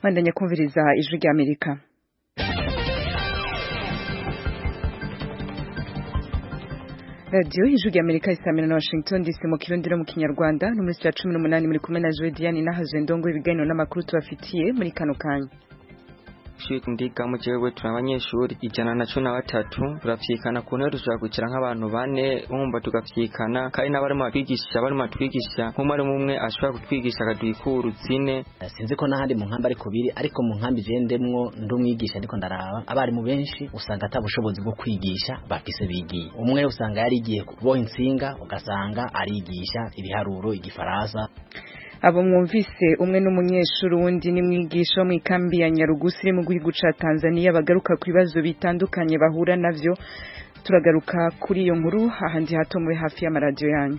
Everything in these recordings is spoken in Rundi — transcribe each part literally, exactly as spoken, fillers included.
Mandanya kumviriza ijwi rya Amerika. Radio ijwi rya Amerika isamira na Washington D C mu kirundi no mu kinyarwanda no muri cumi n'umunani muri kumwe na Joe Diane nahazwe ndongo ibiganiro n'amakuru tubafitiye muri kano kanya. Shiki ndiga mu jewe turabanyeshuri ijana na cumi na batatu turafyikana ku ntero dushobora kwicara nk'abantu bane umva tugafyikana kandi n'abarimo batwigisha barimo batwigisha nk'umwe umwe ashobora kutwigisha akadwikuru zine. Sinzi ko n'ahandi mu nkambi ariko biri ariko mu nkambi jendemwo ndumwigisha ariko ndaraba abari mu benshi usanga atabushobozi bwo kwigisha bafise bigiye umwe usanga yarigiye kuboha insinga ugasanga arigisha ibiharuro igifaransa. Abo mwumvise umwe n'umunyeshuri wundi ni mwigisha mu ikambi ya Nyarugusi iri mu gihugu ca Tanzania bagaruka ku bibazo bitandukanye bahura navyo. Turagaruka kuri iyo nkuru ahandi hato muri hafi y'amaradiyo yanyu.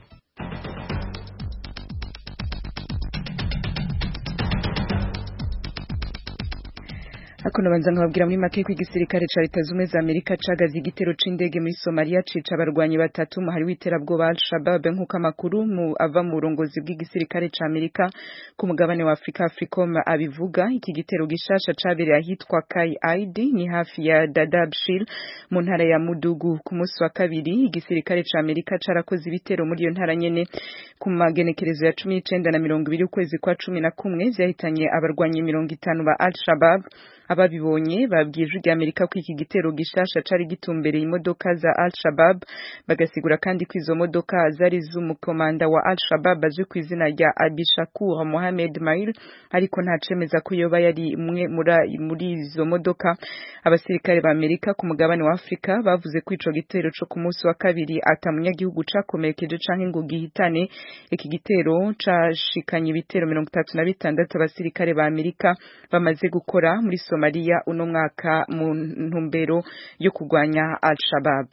Hakono banza nkababwira muri make kw'igisirikare ca Leta Zumwe za Amerika cagaze igitero c'indege muri Somalia cica abarwanyi batatu mu hari w'iterabwoba Al-Shabaab nk'uko amakuru mu ava mu burongozi bw'igisirikare ca Amerika ku mugabane wa Afrika Africom abivuga. Iki gitero gishasha cabereye ahitwa Kai Aidi ni hafi ya Dadaab Shil mu ntara ya Mudugu. Ku munsi wa kabiri igisirikare ca Amerika carakoze ibitero muri iyo ntara nyene ku magenekerezo ya cumi n'icenda na mirongo ibiri ukwezi kwa cumi na kumwe vyahitanye abarwanyi mirongo itanu ba Al-Shabaab. Ababibonye babwiye ijwi rya Amerika ko iki gitero gishasha cari gitumbereye imodoka za Al-Shabaab bagasigura kandi ko izo modoka zari z'umukomanda wa Al-Shabaab azwi ku izina rya Abishakur Mohamed Mail ariko nta cemeza ko yoba yari umwe muri izo modoka. Abasirikare ba Amerika ku mugabane wa Afrika bavuze ko ico gitero co ku munsi wa kabiri atamunyagihugu cakomerekeje canke ngo gihitane. Iki gitero cashikanye ibitero mirongo itatu na bitandatu abasirikare ba Amerika bamaze gukora muri Somalia uno mwaka mu ntumbero yo kugwanya Al-Shabaab.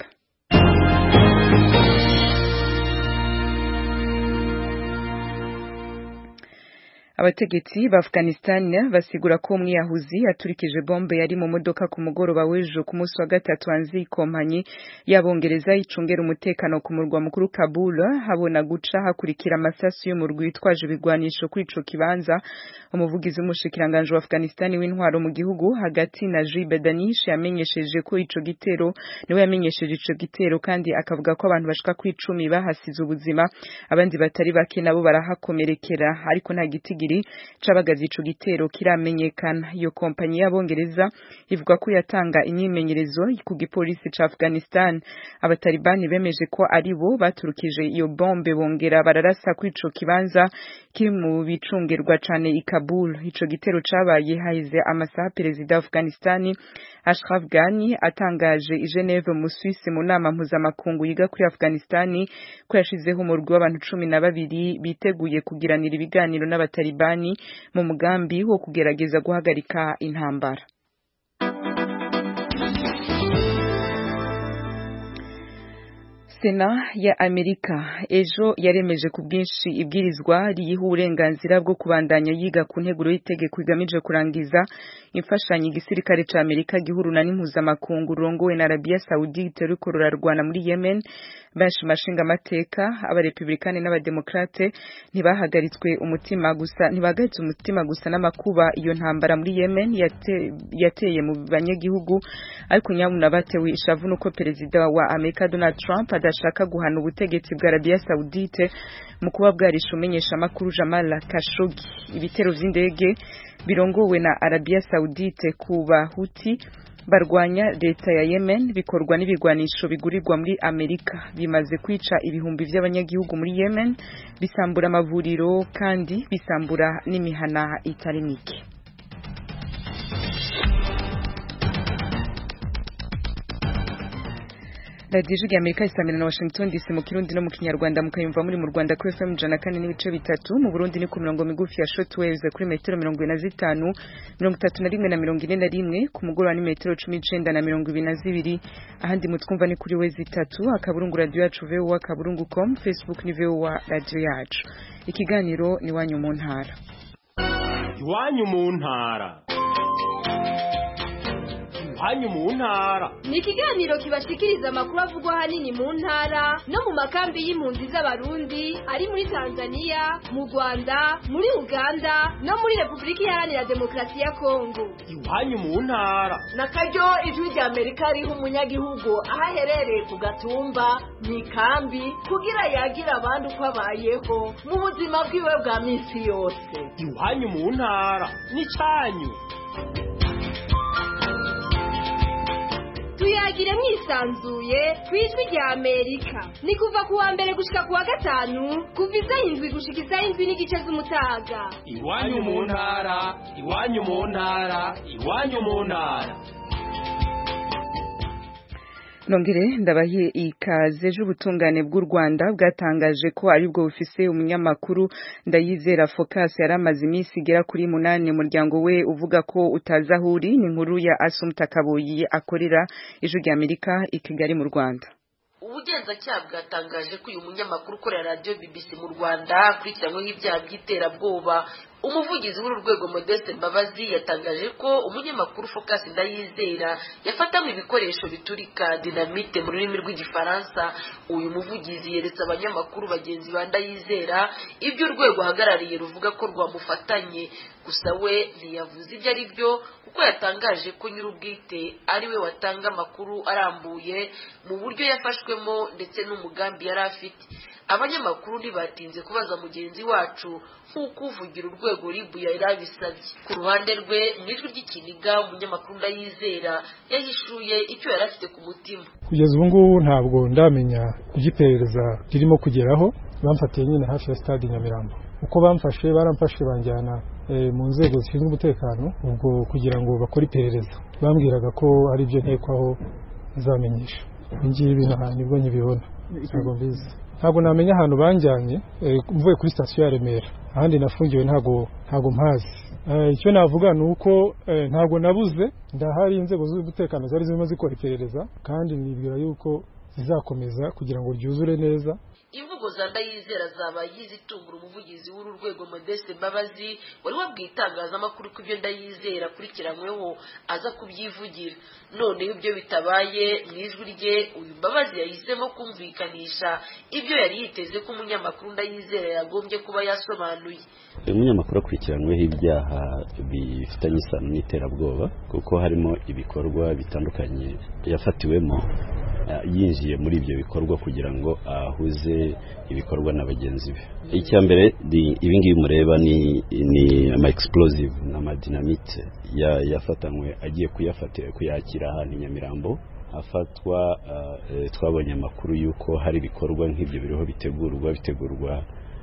Abategetsi ba Afghanistan basigura ko umwiyahuzi aturikije bombe yari mu modoka ku mugoroba w'ejo ku munsi wa gatatu anzi kompanyi y'abongereza icungera umutekano ku murwa mukuru Kabul habona guca hakurikira amasasu y'umurwi witwaje ibigwanisho kuri ico kibanza. Umuvugizi w'umushikiranganje wa Afghanistan w'intwaro mu gihugu hagati Najib Danish yamenyesheje ko ico gitero niwe yamenyesheje ico gitero kandi akavuga ko abantu bashika ku icumi bahasize ubuzima abandi batari bake nabo barahakomerekera ariko nta gitigiri cabagaze ico gitero kiramenyekana. Iyo kompanyi y'abongereza ivuga ko yatanga imyimenyerezo ku gipolisi ca Afghanistan. Abatalibani bemeje ko ari bo baturukije iyo bombe bongera bararasa ku ico kibanza kiri mu bicungerwa cane i Kabul. Ico gitero cabaye haize amasaha perezida wa Afghanistan Ashraf Ghani atangaje i Geneve mu Suisse mu nama mpuzamakungu yiga kuri Afghanistan ko yashizeho umurwi w'abantu cumi na babiri biteguye kugiranira ibiganiro n'abatalibani mu mugambi wo kugerageza guhagarika intambara. Sena ya Amerika ejo yaremeje ku bwinshi ibwirizwa riyiha uburenganzira bwo kubandanya yiga ku nteguro y'itegeko igamije kurangiza imfashanyo igisirikare ca Amerika gihuruna n'impuzamakungu rongowe na Arabia Saudite riko rurarwana muri Yemen. Benshi mashinga amateka abarepublikani n'abademokrate ntibahagaritswe umutima gusa ntibagaritse umutima gusa n'amakuba iyo ntambara muri Yemen yate, yateye mu banyagihugu ariko nyamuna batewe ishavu nuko perezida wa Amerika Donald Trump adashaka guhana ubutegetsi bwa Arabia Saudite mu kuba bwarisha umenyesha makuru Jamal Khashoggi. Ibitero vy'indege birongowe na Arabia Saudite ku Bahuti barwanya leta ya Yemen bikorwa n'ibigwanisho bigurirwa muri Amerika bimaze kwica ibihumbi vy'abanyagihugu muri Yemen, bisambura amavuriro kandi bisambura n'imihana itari mike. Radio Ijwi rya Amerika isamira na Washington D C mu kirundi no mu kinyarwanda mukayumva muri mu Rwanda ku F M ijana na kane n'ibice bitatu, mu Burundi ni ku mirongo migufi ya shortwave kuri metero mirongo ine na zitanu, mirongo itatu na rimwe na mirongo ine na rimwe, ku mugoroba ni metero cumi n'icenda na mirongo ibiri na zibiri. Ahandi mutwumva ni kuri wezi itatu akaburungu radio yacu V O A akaburungu com, Facebook ni V O A radio yacu. Ikiganiro ni wanyu mu ntara. Iwanyu mu ntara. iwanyu mu ntara. Ni ikiganiro kibashikiriza amakuru avugwa hanini mu ntara no mu makambi y'impunzi z'abarundi ari muri Tanzania, mu Rwanda, muri Uganda no muri Republika Iharanira Demokarasi ya Kongo. Iwanyu mu ntara. Nakaryo ijwi rya Amerika riha umunyagihugu aho aherereye ku gatumba mu ikambi kugira yagira abandi uko abayeho mu buzima bwiwe bwa minsi yose. Iwanyu mu ntara ni cyanyu. Tuyagire mwisanzuye kwijwi rya Amerika. Ni kuva kuwa mbere gushika kuwa gatanu kuva isaha indwi gushika isaha indwi n'igice z'umutaga. Iwanyu mu ntara, iwanyu mu ntara, iwanyu mu ntara. Nongere ndabahiye ikaze j'ubutungane bw'u Rwanda bwatangaje ko ari bwo bufise umunyamakuru Ndayizera Focus yaramaze iminsi igera kuri munani umuryango we uvuga ko utazahuri. Ni inkuru ya Assumpta Kaboyi akorera ijwi rya Amerika i Kigali mu Rwanda. Ubugenzacyaha bwatangaje ko uyu munyamakuru ukorera radio B B C mu Rwanda akurikiranyweho ibyaha by'iterabwoba. Umuvugizi w'uru rwego Modeste Mbabazi yatangaje ko umunyamakuru Focus Ndayizera yafatanywe ibikoresho biturika dinamite mu rurimi rw'igifaransa. Uyu muvugizi yeretse abanyamakuru bagenzi ba Ndayizera ibyo urwego ahagarariye ruvuga ko rwamufatanye, gusa we ntiyavuze ibyo ari byo kuko yatangaje ko nyir'ubwite ari we watanga amakuru arambuye mu buryo yafashwemo ndetse n'umugambi yari afite. Abanyamakuru ntibatinze kubaza mugenzi wacu nk'uko uvugira urwego R I B yari abisabye. Ku ruhande rwe mu ijwi ry'ikiniga umunyamakuru Ndayizera yahishuye icyo yari afite ku mutima. Kugeza ubu ngubu ntabwo ndamenya igiperereza ririmo kugeraho. Bamfatiye nyine hafi ya stade Nyamirambo. Uko bamfashe baramfashe banjyana e, mu nzego zishinzwe umutekano ubwo kugira ngo bakore iperereza. Bambwiraga ko ari byo ntekwaho nzamenyesha. Ingibi nta nibwo nkibibona. Ntabwo mbizi. Ntabwo namenya ahantu banjyanye mvuye kuri station ya Remera. Ahandi nafungiwe ntago ntago mpazi. Icyo navuga nuko ntago nabuze ndahari inzego z'umutekano zari zirimo zikora iperereza kandi nibwira yuko zizakomeza kugira ngo ryuzure neza. Imvugo za Ndayizera zaba yizitungura umuvugizi w'uru rwego Modeste Mbabazi wari wabwiye itangazamakuru ko ibyo Ndayizera akurikiranyweho aza kubyivugira. None ibyo bitabaye mu ijwi rye uyu Mbabazi yahisemo kumvikanisha ibyo yari yiteze ko umunyamakuru Ndayizera yagombye kuba yasobanuye. Umunyamakuru akurikiranyweho ibyaha bifitanye isano n'iterabwoba kuko harimo ibikorwa bitandukanye yafatiwemo yinjiye muri ibyo bikorwa kugira ngo ahuze ibikorwa n'abagenzi be. Icya mbere ibi ngibi mureba ni ni ama explosive na dynamite ya yafatanywe agiye kuyafatira kuyakira ahantu Nyamirambo. Afatwa uh, twabonye amakuru yuko hari ibikorwa nk'ibyo biriho bitegurwa bitegurwa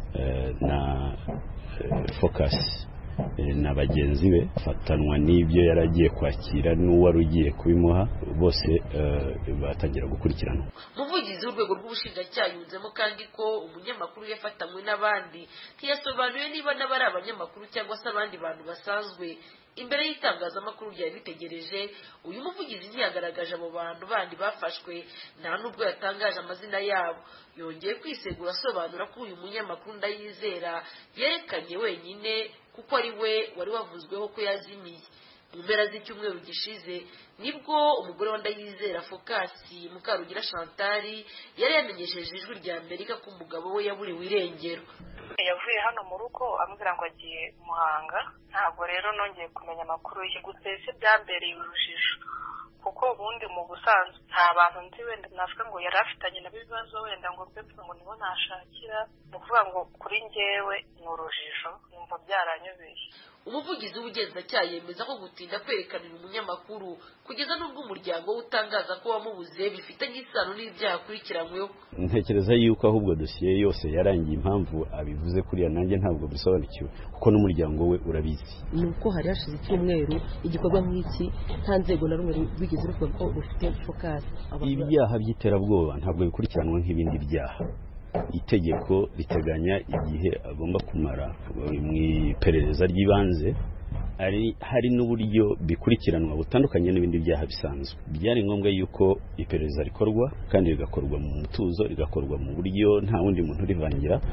uh, na uh, Focus na bagenzi be fatanwa n'ibyo yaragiye kwakira n'uwari ugiye kubimuha bose batangira gukurikirana. Muvugizi w'urwego rw'ubushinjacyaha yunzemo kandi ko umunyamakuru yafatanywe n'abandi ntiyasobanuye niba n'abari abanyamakuru cyangwa se abandi bantu basanzwe imbere y'itangazamakuru ryari bitegereje. Uyu muvugizi ntiyagaragaje abo bantu bandi bafashwe nta nubwo yatangaje amazina yabo. Yongeye kwisegura asobanura ko uyu munyamakuru Ndayizera yerekanye wenyine kuko ari we wari wavuzweho ko yazimiye. Mu mpera z'icyumweru gishize nibwo umugore wa Ndayizera Focus Mukarugira Chantal yari yamenyesheje ijwi rya Amerika ko umugabo we yaburiwe irengero. Yavuye hano mu rugo ambwira ngo agiye Muhanga. Ntabwo rero nongeye kumenya amakuru ye gusa ese byambereye urujijo kuko ubundi mu busanzwe nta bantu nzi wenda navuga ngo yari afitanye na bibazo wenda ngo mbe ngo nibo nashakira. Ni ukuvuga ngo kuri njyewe ni urujijo numva byaranyobeye. Umuvugizi w'ubugenzacyaha yemeza ko gutinda kwerekanira umunyamakuru kugeza n'ubwo umuryango we utangaza ko wamubuze bifitanye isano n'ibyaha akurikiranyweho. Ntekereza yuko ahubwo dosiye yose yarangiye impamvu abivuze kuriya nanjye ntabwo bisobanukiwe kuko n'umuryango we urabizi. Nuko hari hashize icyumweru igikorwa nk'iki nta nzego na rumwe bigeze ruvuga ko rufite Focus. Ibyaha by'iterabwoba ntabwo bikurikiranwa nk'ibindi byaha. Itegeko riteganya igihe agomba kumara mu iperereza ry'ibanze ari hari n'uburyo bikurikiranwa butandukanye n'ibindi byaha bisanzwe. Byari ngombwa yuko iperereza rikorwa kandi rigakorwa mu mutuzo, rigakorwa mu buryo nta wundi muntu rivangira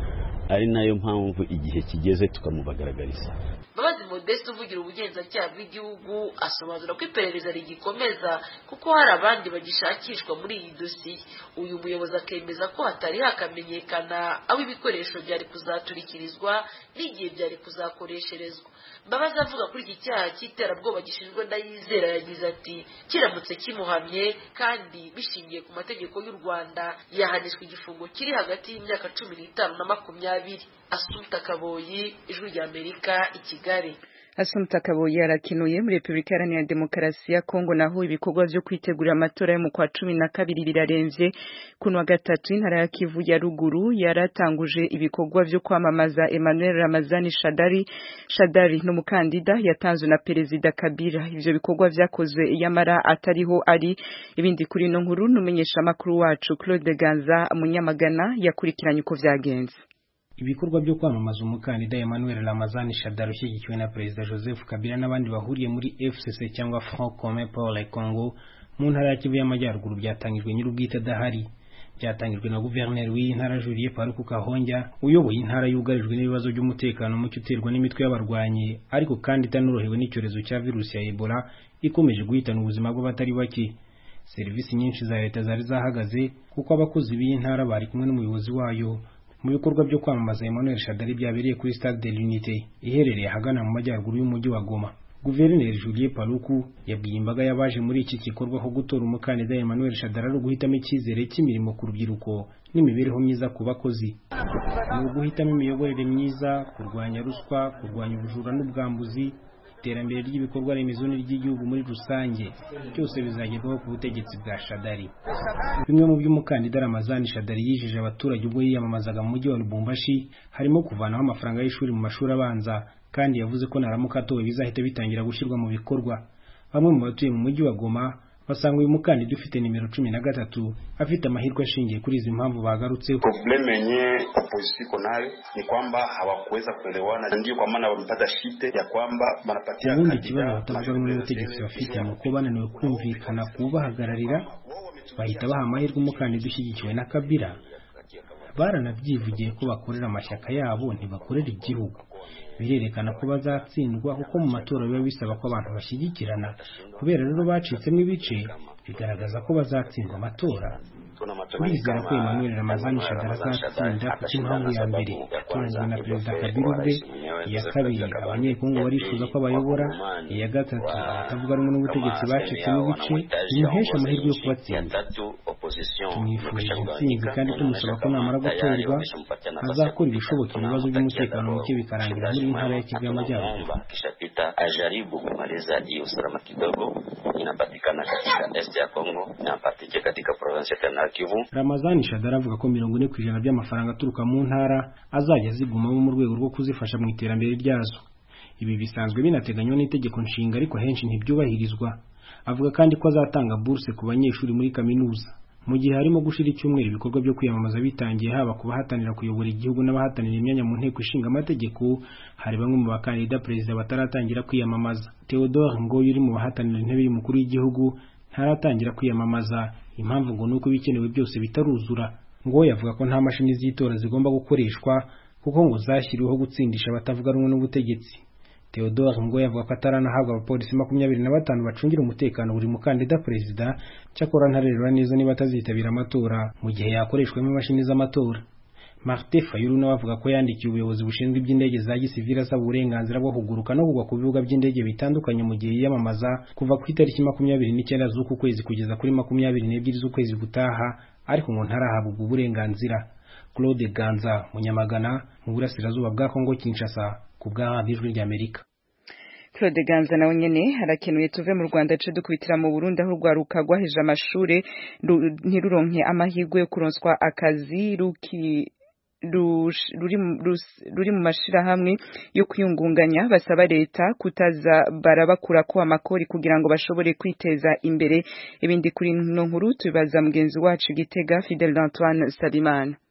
ari nayo mpamvu igihe kigeze tukamubagaragariza. Mbabazi Modeste uvugira ubugenzacyaha bw'igihugu asobanura ko iperereza rigikomeza kuko hari abandi bagishakishwa muri iyi dosiye. Uyu muyobozi akemeza ko hatari hakamenyekana aho ibikoresho byari kuzaturikirizwa n'igihe byari kuzakoresherezwa. Mbabazi avuga kuri iki cyaha cy'iterabwoba gishinjwa Ndayizera yagize ati kiramutse kimuhamye kandi bishingiye ku mategeko y'u Rwanda yahanishwa igifungo kiri hagati y'imyaka cumi n'itanu na makumyabiri. Asumta Kaboyi, Ijwi ry'Amerika, i Kigali. Asumta Kaboyi arakinuye muri Republika Iharanira Demokarasi ya Kongo, naho ibikorwa byo kwitegura amatora yo mu kwa cumi na kabiri biraremvye. Kuno wa gatatu intara ya Kivu ya ruguru yaratanguje ibikorwa byo kwamamaza Emmanuel Ramazani Shadari Shadari n'umukandida yatanzwe na Perezida Kabila. Ivyo bikorwa vyakozwe yamara atariho ari. Ibindi kuri no nkuru numenyesha makuru wacu Claude Ganza Munyamagana yakurikiranye uko vyagenze. Ibikorwa byo kwamamaza umukandida Emmanuel Ramazani Shadari ushyigikiwe na Perezida Joseph Kabila n'abandi bahuriye muri F C C cyangwa Front Commun pour le Congo mu ntara ya Kivu y'Amajyaruguru byatangijwe nyir'ubwite adahari. Byatangijwe na Guverineri w'intara Julie Paluku Kahonja uyoboye intara yugarijwe n'ibibazo by'umutekano mucyo uterwa n'imitwe y'abarwanyi, ariko kandi itanorohewe n'icyorezo cya virusi ya Ebola ikomeje guhitana ubuzima bw'abatari bake. Serivisi nyinshi za leta zari zahagaze kuko abakozi b'intara bari kumwe n'umuyobozi wayo. Mu bikorwa byo kwamamaza Emmanuel Shadari byabereye kuri Stade de l'Unité iherereye hagana mu majyaruguru y'umujyi wa Goma. Guverineri Julie Paluku yabwiye imbaga yabaje muri iki gikorwa ko gutora umukandida Emmanuel Shadari ari uguhitamo icyizere cy'imirimo ku rubyiruko n'imibereho myiza ku bakozi. Ni uguhitamo imiyoborere myiza, kurwanya ruswa, kurwanya ubujura n'ubwambuzi, iterambere ry'ibikorwa remezo n'iry'igihugu muri rusange, byose bizagerwaho ku butegetsi bwa Shadari. Bimwe mu by'umukandida Ramazani Shadari yijeje abaturage ubwo yiyamamazaga mu mujyi wa Lubumbashi harimo kuvanaho amafaranga y'ishuri mu mashuri abanza, kandi yavuze ko naramuka atowe bizahita bitangira gushyirwa mu bikorwa. Bamwe mu batuye mu mujyi wa Goma basanga uyu mukandida ufite nimero cumi na gatatu afite amahirwe ashingiye kuri izi mpamvu bagarutseho. Probleme yenye opposition iko nayo ni kwamba hawakuweza kuelewana, ndio kwa maana wamepata shite ya kwamba banapatia ubundi kibazo batavuga rumwe n'ubutegetsi bafite mu ko bananiwe kumvikana kubahagararira, bahita baha amahirwe umukandida ushyigikiwe na Kabila. Baranabyivugiye ko bakorera amashyaka yabo ntibakorera igihugu. Birerekana ko bazatsindwa kuko mu matora biba bisaba ko abantu bashyigikirana. Kubera rero bacitsemo ibice bigaragaza ko bazatsindwa amatora. Turizera ko Emmanuel Ramazani Shadari azatsinda kuko impamvu ya mbere yatoranyijwe na Perezida Kabila ubwe, iya kabiri abanyekongo barifuza ko abayobora, iya gatatu abatavuga rumwe n'ubutegetsi bacitsemo ibice bimuhesha amahirwe yo kubatsinda. Tumwifurije intsinzi kandi tumusaba ko namara gutorwa azakora ibishoboka ibibazo by'umutekano muke bikarangira muri intara ya Kivu y'Amajyaruguru. Ajaribu kumaliza hii usalama kidogo inapatikana katika este ya Kongo na patike katika province ya Kivu. Ramazani Shadari avuga ko mirongo ine ku ijana by'amafaranga aturuka mu ntara azajya zigumamo mu rwego rwo kuzifasha mu iterambere ryazo. Ibi bisanzwe binateganywa n'itegeko nshinga ariko henshi ntibyubahirizwa. Avuga kandi ko azatanga bourse ku banyeshuri muri kaminuza. Mu gihe harimo gushira icyumweru ibikorwa byo kwiyamamaza bitangiye, haba ku bahatanira kuyobora igihugu n'abahatanira imyanya mu nteko ishinga amategeko, hari bamwe mu bakandida perezida bataratangira kwiyamamaza. Theodore Ngoyi uri mu bahatanira intebe y'umukuru w'igihugu ntaratangira kwiyamamaza. Impamvu ngo nuko bikenewe byose bitaruzura. Ngoyi avuga ko nta mashini z'itora zigomba gukoreshwa kuko ngo zashyiriweho gutsindisha abatavuga rumwe n'ubutegetsi. Theodore Ngoyi avuga ko ataranahabwa abapolisi makumyabiri na batanu bacungira umutekano buri mukandida perezida, cyakora ntarerura neza niba atazitabira amatora mu gihe yakoreshwamo imashini z'amatora. Martin Fayulu nawe avuga ko yandikiye ubuyobozi bushinzwe iby'indege za gisivili asaba uburenganzira bwo kuguruka no kugwa ku bibuga by'indege bitandukanye mu gihe yiyamamaza kuva ku itariki makumyabiri n'icyenda z'uku kwezi kugeza kuri makumyabiri n'ebyiri z'ukwezi gutaha, ariko ngo ntarahabwa ubwo burenganzira. Claude Ganza Munyamagana mu burasirazuba bwa Kongo Kinshasa ku bwa Ijwi ry'Amerika. Claude Ganza nawe nyene harakenuye tuve mu Rwanda ce dukubitira mu Burundi aho rwaruka rwaheje amashure ntiruronke amahirwe yo kuronswa akazi ruki ruri ruri mu mashirahamwe yo kwiyungunganya. Basaba leta kutaza barabakura ko amakori kugira ngo bashobore kwiteza imbere. Ibindi kuri no nkuru tubibaza mugenzi wacu Gitega Fidel Antoine Salimana.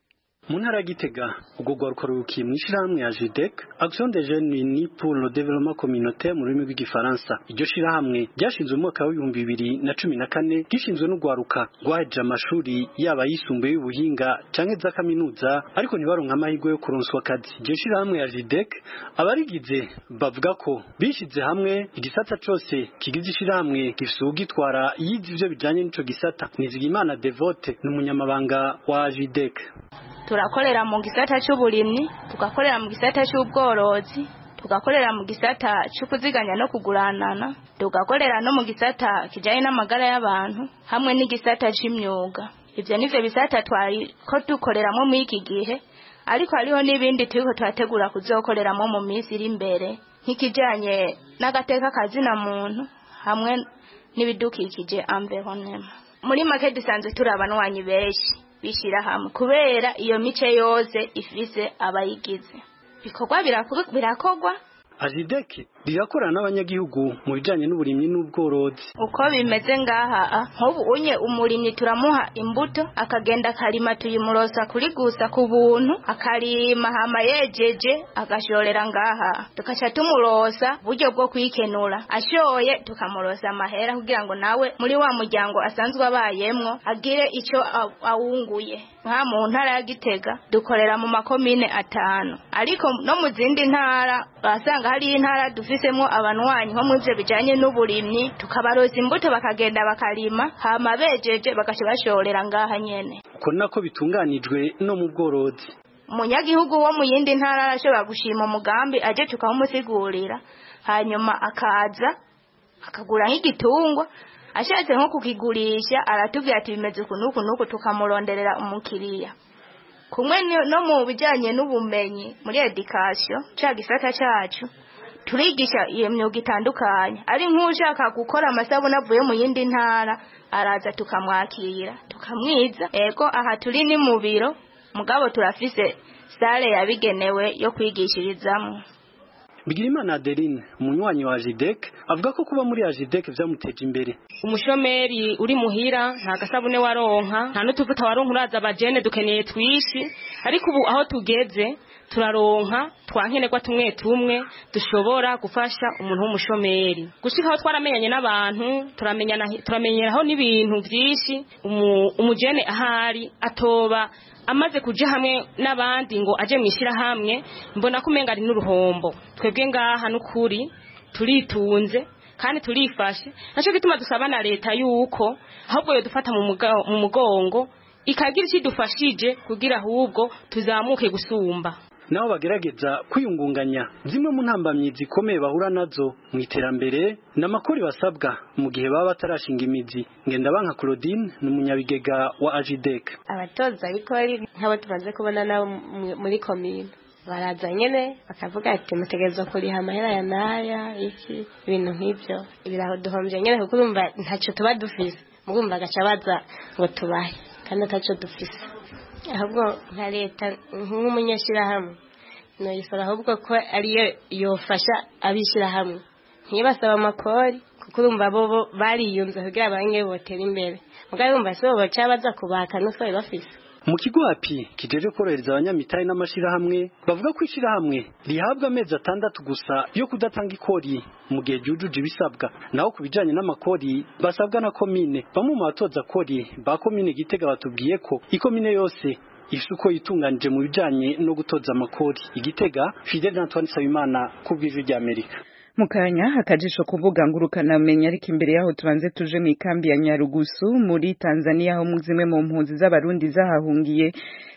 mu ntara ya Gitega ubwo gwaruka rukiye mu ishirahamwe ya J D E C Action des Jeunes Unis pour le Développement Communautaire mu rurimi rw'igifaransa. Iryo shirahamwe ryashinzwe mu mwaka wa ibihumbi bibiri na cumi na kane gishinzwe no gwaruka rwaheje amashuri yaba yisumbuye y'ubuhinga canke za kaminuza ariko ntibaronka amahirwe yo kuronswa akazi. Iryo shirahamwe ya J D E C abarigize bavuga ko bishize hamwe igisata cose kigize ishirahamwe gifise ugitwara yize ivyo bijanye n'ico gisata. Nizigimana Devote n'umunyamabanga wa J D E C. Turakorera mu gisata cy'uburimyi, tugakorera mu gisata cy'ubworozi, tugakorera mu gisata cy'ukuziganya no kuguranana, tugakorera no mu gisata kijanye n'amagara y'abantu hamwe n'igisata cy'imyuga. Ivyo nivyo bisata twari ko dukoreramo mu iki gihe, ariko hariho n'ibindi turiko twategura kuzokoreramo mu minsi iri imbere nk'ikijanye n'agateka kazina muntu hamwe n'ibidukikije environnement. Muri make dusanzwe turabanwanyi benshi bishira hamwe kubera iyo mice yose ifise abayigize. Bikorwa birakogwa Ajideke rirakorana n'abanyagihugu mu bijanye n'uburimyi n'ubworozi. Uko bimeze ngaha nk'ubu unye umurimyi turamuha imbuto akagenda akarima tuyimurosa kuri gusa ku buntu akarima hama yejeje agashorera ngaha tukaca tumurosa buryo bwo kwikenura ashoye tukamurosa amahera kugira ngo nawe muri wa muryango asanzwe abayemwo agire ico awunguye. Nka mu ntara ya Gitega dukorera mu makomine atanu ariko no mu zindi ntara basanga hari intara dufisemo abanwanyi nko mu byo bijanye n'uburimyi tukabaroza imbuto bakagenda bakarima hama bejeje bagace bashorera ngaha nyene. Uko nako bitunganijwe no mu bworozi. Umunyagihugu wo mu yindi ntara arashobora gushima umugambi aje tukamusigurira hanyuma akaza akagura nk'igitungwa ashatse nko kukigurisha aratubwira ati bimeze ukuntu nuko tukamuronderera umukiriya. Kumwe no mu bijanye n'ubumenyi muri education ca gisata cacu turigisha iyo myuga itandukanye ari nk'ushaka gukora amasabune avuye mu yindi ntara araza tukamwakira tukamwiza. Ego aha turi ni mu biro mugabo turafise sale yabigenewe yo kwigishirizamo. Bigirimana Adeline umunywanyi wa J D E C avuga ko kuba muri J D E C vyamuteje imbere. Umushomeri uri muhira nta gasabune waronka nta n'utuvuta waronka uraza abajene dukeneye twishi ariko ubu aho tugeze turaronka twankenerwa tumwe tumwe dushobora gufasha umuntu w'umushomeri gushika aho twaramenyanye n'abantu turamenyana turamenyeraho n'ibintu byinshi umujene ahari atoba amaze kuja hamwe n'abandi ngo aje mwishira hamwe mbona kumenga ari n'uruhombo. Twebwe ngaha n'ukuri turitunze kandi turifashe naco gituma dusaba na leta yuko ahubwo yo dufata mu mugongo ikagira ikidufashije kugira ahubwo tuzamuke gusumba. Nabo bagerageza kwiyungunganya zimwe mu ntambamyi zikomeye bahura nazo mu iterambere n'amakuru basabwa mu gihe baba batarashinga imizi. Ngendabanka Claudine n'umunyabigega wa J D E C. Abatoza ariko ari nk'abo tumaze kubona nabo muri commune baraza nyene bakavuga ati mutegerezwa kuriha amahera ya naya iki ibintu nk'ivyo ibiraho duhombye nyene kuko urumva ntaco tuba dufise mugumva gaca baza ngo tubahe kandi ntaco dufise. Ahubwo nka leta nk'umunyashirahamwe no yisora ahubwo ko ariyo yofasha abishirahamwe ntibasaba amakori kuko urumva bo bariyunze kugira abange botera imbere mugabo urumva so baca baza kubaka no so bafise. Mu kigo api kijeje korohereza abanyamitari n'amashirahamwe bavuga ko ishirahamwe rihabwa amezi atandatu gusa yo kudatanga ikori mu gihe jujuje ibisabwa naho kubijanye n'amakori basabwa na komine. Bamwe mu batoza kori ba komine Gitega batubwiye ko ikomine yose isuko yitunganije mu bijanye no gutoza amakori. Igitega Fidel Antoine Sabimana kubw'ijwi rya Amerika. Mukanya akajisho kuvuga ngurukana menya ariko imbere yaho tubanze tuje mu ikambi ya Nyarugusu muri Tanzania aho muzime mu mpunzi z'abarundi zahahungiye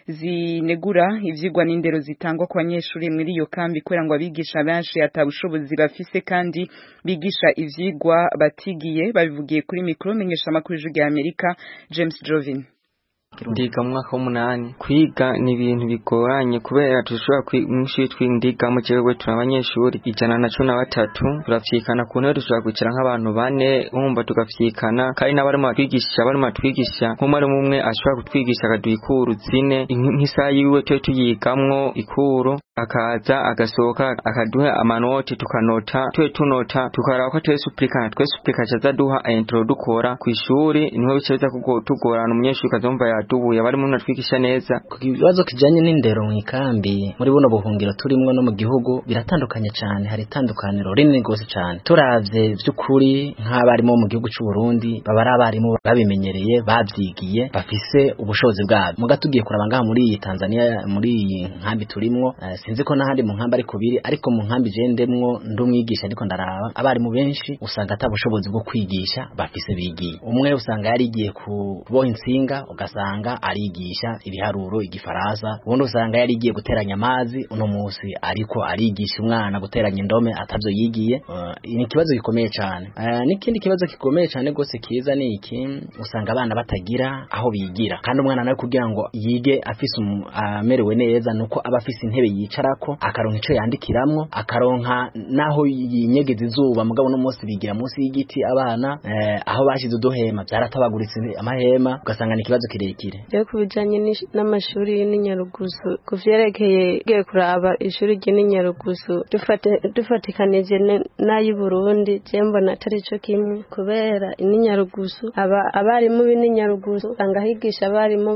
zinegura ivyigwa n'indero zitangwa ku banyeshuri muri iyo kambi kwera ngo abigisha benshi atabushobozi bafise kandi bigisha ivyigwa batigiye. Babivugiye kuri micro menyesha makuru ya Amerika James Jovin. Ndiga mu mwaka w'umunani kwiga ni ibintu bigoranye kubera tushobora kwimwishi twindiga mu kigo turabanyeshuri ijana na cumi na batatu turafyikana ku ntebe dushobora kwicara nk'abantu bane umba tugafyikana kandi n'abarimo twigisha barimo twigisha nk'umwe umwe ashobora kutwigisha akaduha ikuru zine nk'isaha yiwe tyo tuyigamwo ikuru akaza agasohoka akaduha amanoti tukanota twe tunota tukaraba ko twe suplikana twe suplikana zaduha intro dukora ku ishuri niho biceza kugorana umunyeshuri kazomva ya baradubuye barimo natwigisha neza. Ku kibazo kijanye n'indero mu ikambi muri buno buhungiro turimwo no mu gihugu biratandukanye cyane, hari tandukaniro rinini gose cyane. Turavye by'ukuri nk'abarimo mu gihugu cy'u Burundi baba ari abarimu babimenyereye bavyigiye bafise ubushobozi bwabo. Muga tugiye kuraba ngaha muri iyi Tanzania muri iyi nkambi turimwo uh, sinzi ko nahandi mu nkambi ariko biri ariko mu nkambi jendemwo ndumwigisha ariko ndaraba abarimu benshi usanga atabushobozi bwo kwigisha bafise bigiye. Umwe usanga yarigiye kuboha insinga ugasanga arigisha ibiharuro igifaransa, ubundi usanga yarigiye guteranya amazi uno munsi ariko arigisha umwana guteranya indome atavyo yigiye. Uh, ni ikibazo gikomeye cyane. Uh, n'ikindi kibazo gikomeye cyane gose kiza ni iki usanga abana batagira aho bigira, kandi umwana nawe kugira ngo yige afise amerewe uh, neza nuko aba afise intebe yicarako akaronka ico yandikiramwo akaronka naho yinyegeza izuba. Mugabo no munsi bigira munsi y'igiti abana uh, aho bashize uduhema byaratabaguritse amahema ugasanga ni ikibazo kirekire. Byo kubijanye n'amashuri y'Inyarugusu kuvyerekeye giye kuraba ishuri ry'Inyarugusu dufate dufatikanije n'ayi Burundi je mbona atari cyo kimwe, kubera Inyarugusu aba abarimu b'Inyarugusu anga higisha abarimu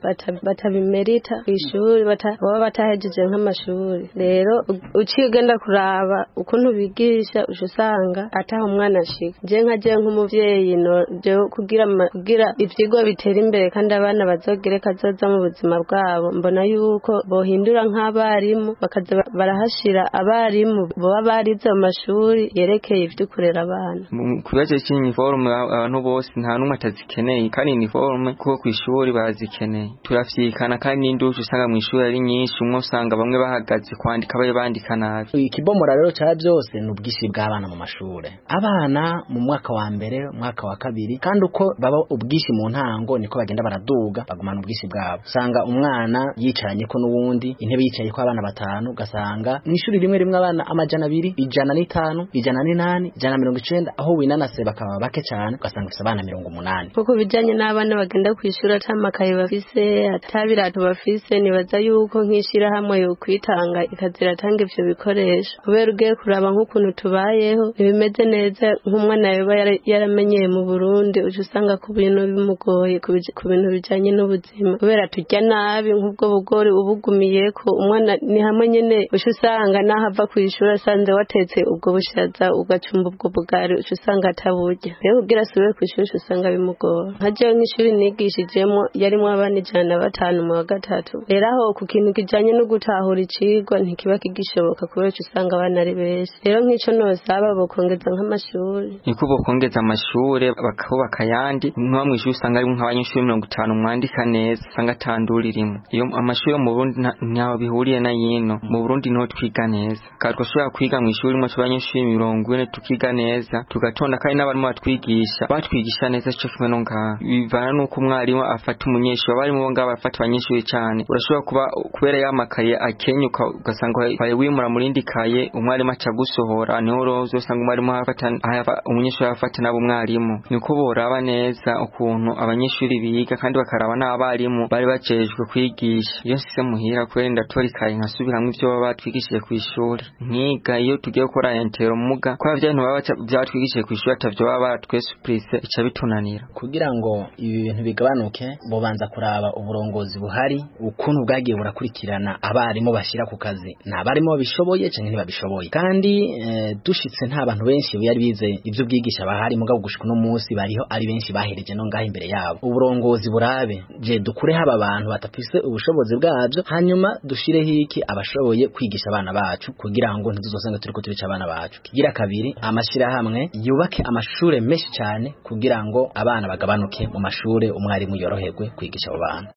batabimerita bata, bata ishuri bata baba batahejeje nk'amashuri. Rero ucigenda kuraba ukuntu bigisha usanga ataho umwana ashika. Je nka je nk'umuvyeyi no je kugira kugira ivyigwa bitera imbere kandi abana bazogere kazoza mu buzima bwabo, mbona yuko bohindura nk'abarimu bakaza barahashira abarimu baba barize mu mashuri yerekeye ivyo kurera abana. Kubaje cy'uniforme abantu bose nta numwe atazikeneye, kandi uniforme kuko kwishuri bazikeneye. Turafyikana kandi n'indusho usanga mu ishuri ari nyinshi, umwe usanga bamwe bahagaze kwandika baye bandika nabi. Ikibomora rero cya byose n'ubwishi bw'abana mu mashuri. Abana mu mwaka wa mbere, mwaka wa kabiri, kandi uko baba ubwishi mu ntango niko bagenda baraduga bagumana ubwishi bwabo. Usanga umwana yicaranye ko n'uwundi intebe yicaye ko abana batanu, ugasanga mu ishuri rimwe rimwe abana amajana abiri, ijana n'itanu, ijana n'inani, ijana mirongo icenda, aho winanase bakaba bake cyane ugasanga ufite abana mirongo umunani. Kuko bijanye n'abana bagenda kwishura atamakaye bafise atabirato bafise, nibaza yuko nkishira hamwe yo kwitanga ikazira tanga ivyo bikoresho, kubera ugiye kuraba nk'ukuntu tubayeho ibimeze neza nk'umwana yoba yaramenyeye mu Burundi uje usanga ku bintu bimugoye ku bintu bijanye n'ubuzima, kubera turya nabi nk'ubwo bugori ubugumiye ko umwana ni hamwe nyene uje usanga nahava kwishura sanze watetse ubwo bushaza ugacumba ubwo bugari uje usanga ataburya. Rero kugira asubire kwishura usanga bimugora. Nkaje nk'ishuri nigishijemo yarimo abana ijana na batanu mu wa gatatu, rero aho ku kintu kijanye no gutahura icigwa ntikiba kigishoboka kubera usanga abana ari benshi. Rero nk'ico nosaba bokongeza nk'amashuri, niko bokongeza amashuri bakubaka yandi nko mu ishuri usanga ari nk'abanyeshuri mirongo itanu mwandika neza usanga atandurira. Iyo amashuri mu Burundi ntaho bihuriye na yino. Mu Burundi niho twiga neza, kandi twashobora kwiga mu ishuri mu abanyeshuri mirongo ine tukiga neza tugatonda, kandi n'abarimo batwigisha batwigisha neza cyo kimwe no ngaha. Bivana nuko umwarimu afata umunyeshuri, abarimo bo ngaba bafata abanyeshuri cyane. Urashobora kuba kubera yamakaye akenyuka ugasanga baye wimura muri ndikaye umwarimu aca gusohora, niho rozo usanga umwarimu afata umunyeshuri afata nabo umwarimu. Niko boraba neza ukuntu abanyeshuri biga kandi bakaraba n'abarimu bari bacejwe kwigisha. Iyo sise muhira kwenda ndatorikaye nkasubiramwe ivyo baba batwigishije ku ishuri nkiga. Iyo tugiye gukora intero muga kwa byantu baba byatwigishije ku ishuri atavyo baba baratwesuprise ica bitunanira. Kugira ngo ibi bintu bigabanuke bobanza kuraba uburongozi buhari ukuntu bwagiye burakurikirana abarimu bashira ku kazi, n'abarimu babishoboye canke ntibabishoboye. Kandi e, dushitse nta bantu benshi yari bize ivyo bwigisha bahari mugabo gushika no munsi bariho ari benshi bahereje no ngaho imbere yabo. Uburongozi burabe je dukure haba abantu batafise ubushobozi bwabyo, hanyuma dushireho iki abashoboye kwigisha abana bacu kugira ngo ntituzosanga turiko turica abana bacu. Kigira kabiri amashira hamwe yubake amashure menshi cyane kugira ngo abana bagabanuke mu mashure, umwarimu yoroherwe kwigisha abo bana.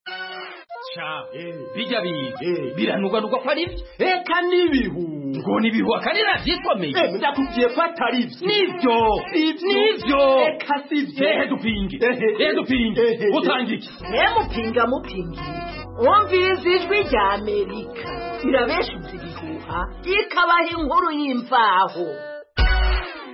Cha bijya bize biranugwanugwa ko ari eka nibihu ngo nibihu akarira vyitwameye ndakubwiye ko atari nivyo nivyo eka sivyo ehe dupinge ehe dupinge utangike he mupinga mupingi umviriza ijwi rya Amerika irabeshuza ibihuha ikabaha inkuru y'imvaho.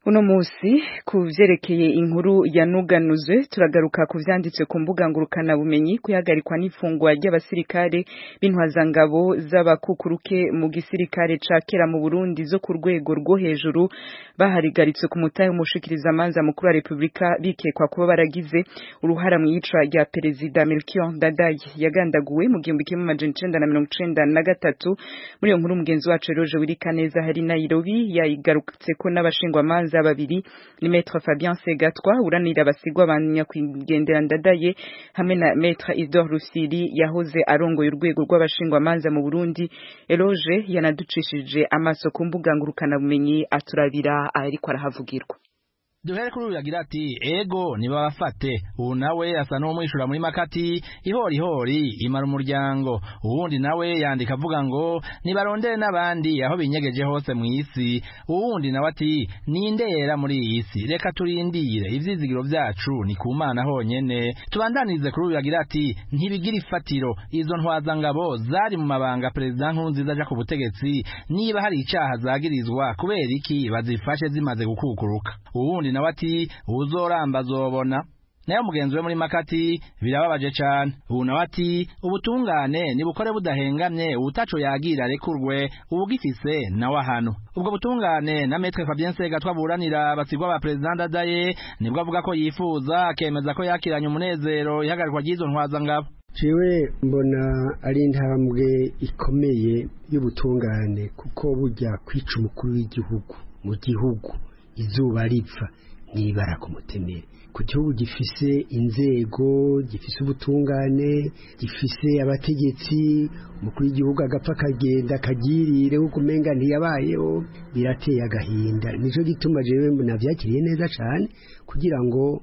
Uno musi kuvyerekeye inkuru yanuganuzwe turagaruka kuvyanditse ku mbuga ngurukana bumenyi kuyagarikwa n'ifungwa ry'abasirikare b'intwazangabo z'abakukuruke mu gisirikare ca kera mu Burundi zo ku rwego rwo hejuru baharigaritse ku mutahe umushikiriza amanza mukuru wa Republika bikekwa kuba baragize uruhara mu yicwa rya perezida Melchior Ndadaye yagandaguwe mu gihumbi kimwe amajana icenda na mirongo icenda na gatatu. Muri iyo nkuru mugenzi wacu Roje Wirikaneza hari Nairobi yayigarutse ko n'abashingwa amanza babiri ni Maître Fabien Segatwa uranira abasigwa banyakwigendera Ndadaye hamwe na Maître Isidore Rusiri yahoze arongoye urwego rw'abashingwa amanza mu Burundi. Eloge yanaducishije amaso ku mbuga ngurukana bumenyi aturabira ariko arahavugirwa. Duhere kuri uyu yagira ati ego nibabafate ubu nawe asa n'umwishura muri makati ihori hori imara umuryango uwundi nawe yandika avuga ngo nibarondere n'abandi aho binyegeje hose mu isi uwundi nawe ati nindera muri iyi si reka turindire ivyizigiro vyacu ni ku Mana honyene. Tubandanize kuri uyu yagira ati ntibigira ifatiro izo ntwaza ngabo zari mu mabanga President Nkurunziza aja ku butegetsi niba hari icaha zagirizwa kubera iki bazifashe zimaze gukukuruka. Uwundi nawe ati uzoramba azobona. Nayo mugenzi we muri makati birababaje cyane. Ubu nawe ati ubutungane nibukore budahengamye utaco yagira rekurwe ubugifise nawe hano. Ubwo butungane na Maître Fabien Segatwa buranira abasigwa ba President Ndadaye nibwo avuga ko yifuza akemeza ko yakiranye umunezero ihagarikwa ry'izo ntwaza ngabo. Jewe mbona ari intambwe ikomeye y'ubutungane kuko bujya kwica umukuru w'igihugu mu gihugu izuba ripfa nibara ku mutemere ku gihugu gifise inzego gifise ubutungane gifise abategetsi umukuru w'igihugu agapfa kagenda kagirire uko umenga ntiyabayeho birateye agahinda. Nico gituma jewe mbona vyakiriye neza cyane kugira ngo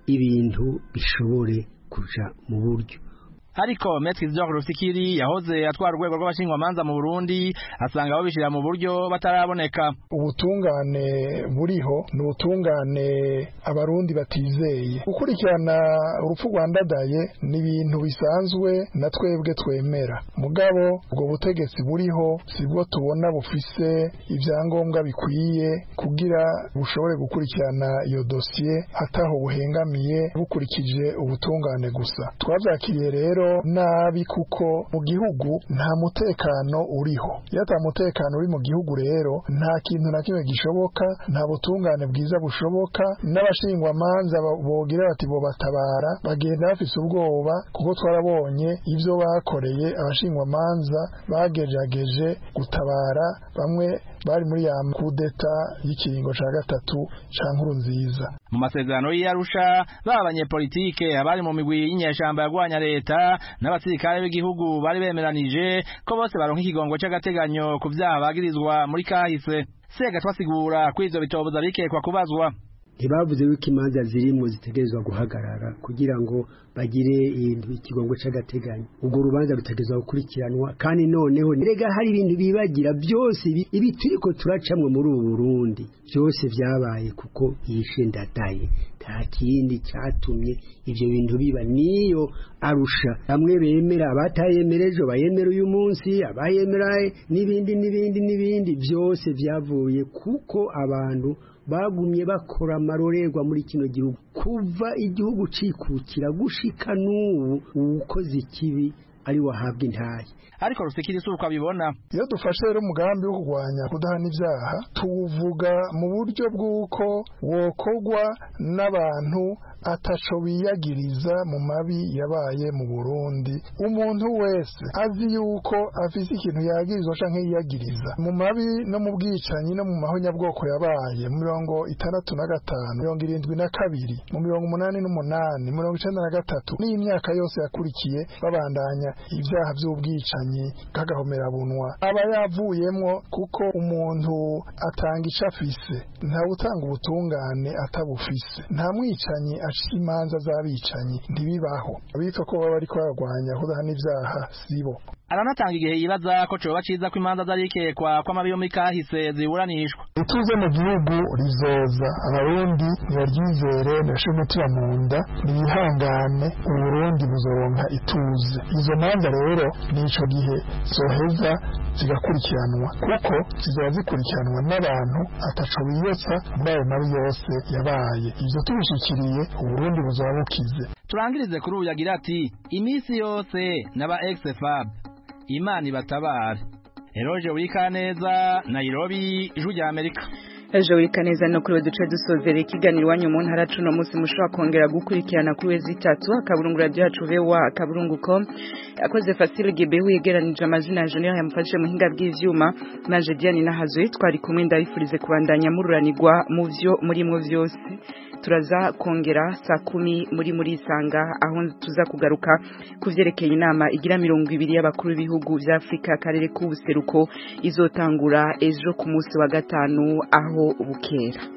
ibintu bishobore kuja mu buryo. Ariko Maître Isidore Rusiri yahoze atwara urwego rw'abashingwa amanza mu Burundi asanga abo bishira mu buryo bataraboneka. Ubutungane buriho ni ubutungane abarundi batizeye. Gukurikirana urupfu rwa Ndadaye ni ibintu bisanzwe na twebwe twemera. Mugabo ubwo butegetsi buriho sibwo tubona bufise ivyangombwa bikwiye kugira bushobore gukurikirana iyo dossier hataho buhengamiye bukurikije ubutungane gusa. Twavyakiriye rero nabi kuko mu gihugu nta mutekano uriho. Iyo ata mutekano uri mu gihugu rero nta kintu na kimwe gishoboka, nta butungane bwiza bushoboka. N'abashingwa amanza bogira bati bo batabara bagenda bafise ubwoba kuko twarabonye ivyo bakoreye abashingwa amanza bagejageje gutabara bamwe bari muri ya kudeta y'ikiringo ca gatatu ca Nkurunziza. Mu masezerano y'Arusha babanye politike abari mu migwi y'inyeshamba yagwanya leta n'abasirikare b'igihugu bari bemeranije ko bose baronka ikigongo c'agateganyo ku vyaha bagirizwa muri kahise. Segatwa asigura ko ivyo bitobuza bikekwa kubazwa. Ntibavuze yuko imanza zirimo zitegerezwa guhagarara kugira ngo bagire ikigongo c'agateganyo. Ubwo rubanza rutegerezwa gukurikiranwa kandi noneho rega hari ibintu bibagira byose ibi turiko turacamwe muri ubu Burundi byose vyabaye kuko yishe Ndadaye. Nta kindi cyatumye ivyo bintu biba niyo Arusha. Bamwe bemera abatayemereje bayemera uyu munsi abayemera n'ibindi n'ibindi n'ibindi byose vyavuye kuko abantu bagumye bakora amarorerwa muri kino gihugu kuva igihugu cikukira gushika n'ubu ukoze ikibi ari wahabwa intaye. Ariko Rusekiri suko abibona. Iyo dufashe rero umugambi wo kurwanya kudahana ivyaha tuvuga mu buryo bw'uko wokogwa n'abantu ataco biyagiriza mu mabi yabaye mu Burundi. Umuntu wese azi yuko afise ikintu yagirizwa canke yiyagiriza mu mabi no mu bwicanyi no mu mahonyabwoko yabaye mu mirongo itandatu na gatanu mirongo irindwi na kabiri mu mirongo umunani n'umunani mirongo icenda na gatatu n'imyaka yose yakurikiye babandanya ivyaha vy'ubwicanyi kagahomerabunwa aba yavuyemwo kuko umuntu atanga ico afise nta utanga ubutungane atabufise. Nta mwicanyi imanza z'abicanyi ntibibaho. Abitwa ko baba bariko baragwanya kudahana ivyaha sibo. aranatanga igihe yibaza ko coba ciza ko imanza zarikekwa ko amabi yo muri kahise ziburanishwa. Ituze mu gihugu rizoza, abarundi nibaryizere nibashe umutima mu nda nibihangane, uburundi buzoronka ituze. Izo manza rero nico gihe zoheza zigakurikiranwa kuko zizoba zikurikiranwa n'abantu ataco biyotsa muri ayo mabi yose yabaye. Ivyo tubishikiriye uburundi buzoba bukize. Turangirize kuri uyu yagira ati imisi yose n'aba ex-fab Imana ibatabare. Eroje Wikaneza, Nairobi, Ijwi rya Amerika. Ejo Wikaneza no kuri duce dusozera ikiganiro wanyu mu ntara cuno munsi mushobora kongera gukurikirana kuri wezi itatu akaburungu radio yacu vewa akaburungu com. Akoze Facile Gebehu yegeranije amazina ya Junior yamufashe mu hinga bw'ivyuma na Jediane Nahazwe twari kumwe ndabifurize kubandanya mururanirwa mu vyo muri mu vyose. Turaza kongera saa kumi muri muri isanga aho tuza kugaruka kuvyerekeye inama igira mirongo ibiri y'abakuru b'ibihugu vya Afrika akarere k'ubuseruko izotangura ejo ku munsi wa gatanu aho bukera.